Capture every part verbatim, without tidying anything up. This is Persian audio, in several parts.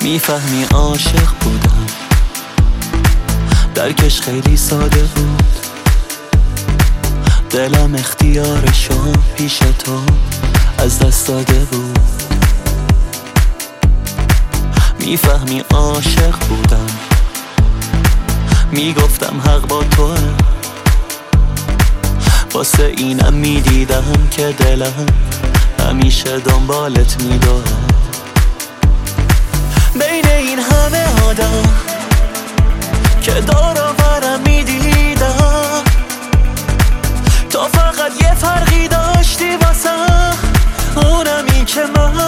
میفهمی عاشق بودم، درکش خیلی ساده بود. دلم اختیارشو پیش تو از دست داده بود. میفهمی عاشق بودم، میگفتم حق با توه. واسه اینم میدیدم که دلم همیشه دنبالت میدوه. بین این همه آدم که دور و برم میدیدم، تو فقط یه فرقی داشتی واسم، اونمی که من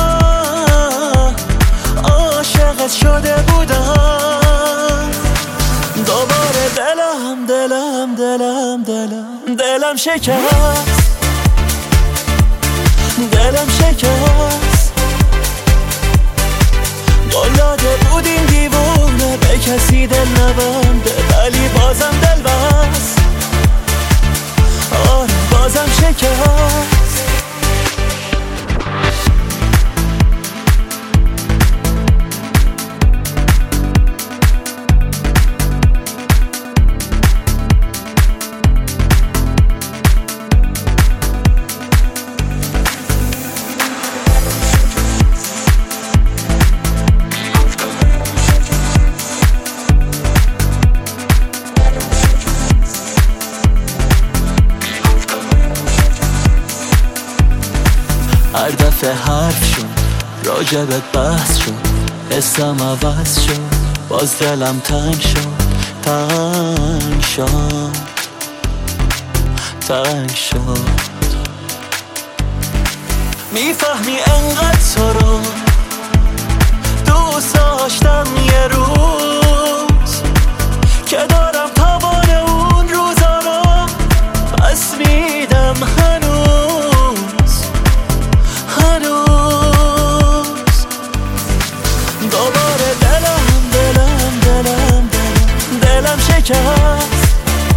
عاشقت شده بودم. دوباره دلم دلم دلم دلم دلم شکست، دلم شکست. قول داده بودیم دیوونه به کسی دل نبنده، ولی بازم دل بست. آره بازم شکست. هر دفعه حرف شد راجبت بحث شد، حسم عوض شد، باز دلم تنگ شد، تنگ شد، تنگ شد. میفهمی انقدر تو رو دوست داشتم یه روز، که دارم توان اون روزا رو پس میدم هنوز هنوز. دوباره دلم دلم دلم دلم دلم شکست،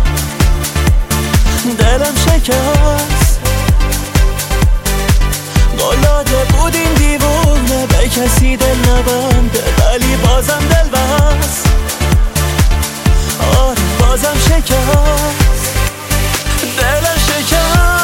دلم شکست. قول داده بودیم دیوونه به کسی دل نبنده، ولی بازم دل بست. آره بازم شکست، دلم شکست.